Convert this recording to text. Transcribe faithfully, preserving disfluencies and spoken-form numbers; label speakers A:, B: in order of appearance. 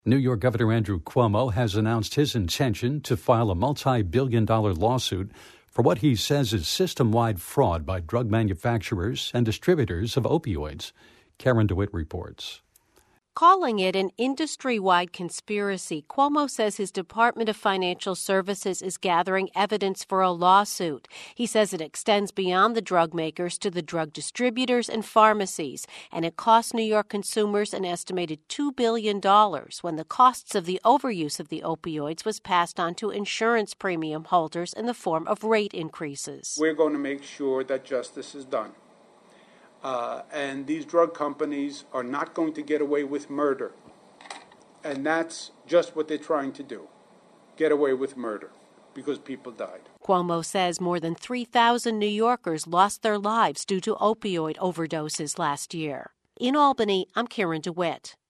A: New York Governor Andrew Cuomo has announced his intention to file a multi-billion dollar lawsuit for what he says is system-wide fraud by drug manufacturers and distributors of opioids. Karen DeWitt reports.
B: Calling it an industry-wide conspiracy, Cuomo says his Department of Financial Services is gathering evidence for a lawsuit. He says it extends beyond the drug makers to the drug distributors and pharmacies, and it costs New York consumers an estimated two billion dollars when the costs of the overuse of the opioids was passed on to insurance premium holders in the form of rate increases.
C: We're going to make sure that justice is done. Uh, and these drug companies are not going to get away with murder. And that's just what they're trying to do, get away with murder, because people died.
B: Cuomo says more than three thousand New Yorkers lost their lives due to opioid overdoses last year. In Albany, I'm Karen DeWitt.